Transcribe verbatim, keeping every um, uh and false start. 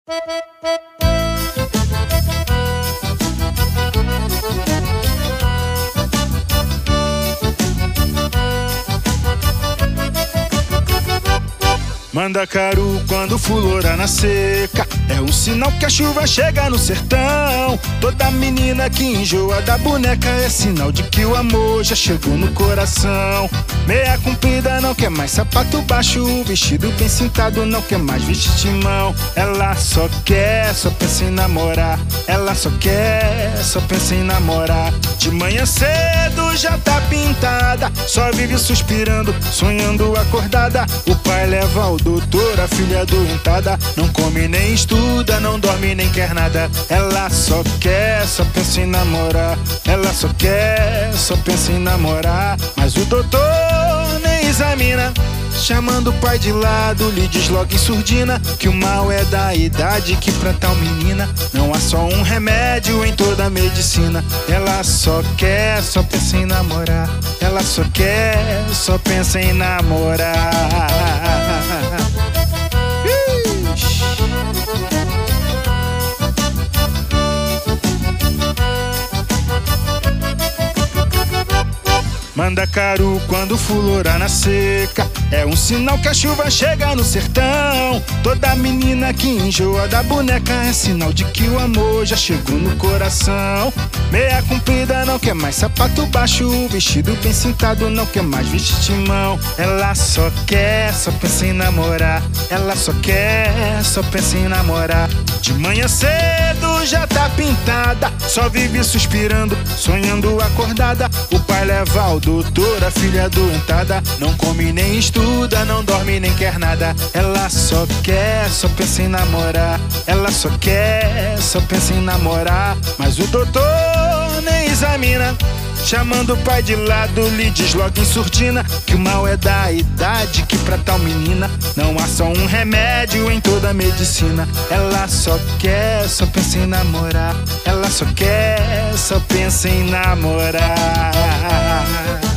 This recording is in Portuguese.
Mandacaru quando fulora na seca é um sinal que a chuva chega no sertão. Toda menina que enjoa da boneca é sinal de que o amor já chegou no coração. Meia comprida não quer mais sapato baixo, vestido bem cintado não quer mais vestimão. Ela só quer, só pensa em namorar. Ela só quer, só pensa em namorar. De manhã cedo já tá pintada, só vive suspirando, sonhando acordada. O pai leva ao doutor, a filha doentada, não come nem estuda, não dorme nem quer nada. Ela só quer, só pensa em namorar. Ela só quer, só pensa em namorar. Mas o doutor nem examina, chamando o pai de lado, lhe diz logo em surdina que o mal é da idade, que pra tal menina não há só um remédio em toda a medicina. Ela só quer, só pensa em namorar. Ela só quer, só pensa em namorar. Ixi. Mandacaru quando fulora na seca é um sinal que a chuva chega no sertão. Toda menina que enjoa da boneca é sinal de que o amor já chegou no coração. Meia comprida não quer mais sapato baixo, vestido bem cintado não quer mais vestimão. Ela só quer, só pensa em namorar. Ela só quer, só pensa em namorar. De manhã cedo já tá pintada, só vive suspirando, sonhando acordada. O pai leva ao doutor, a filha doentada, não come nem estuda, não dorme nem quer nada. Ela só quer, só pensa em namorar. Ela só quer, só pensa em namorar. Mas o doutor nem examina, chamando o pai de lado, lhe diz logo em surdina que o mal é da idade, que pra tal menina não há só um remédio em toda a medicina. Ela só quer, só pensa em namorar. Ela só quer, só pensa em namorar.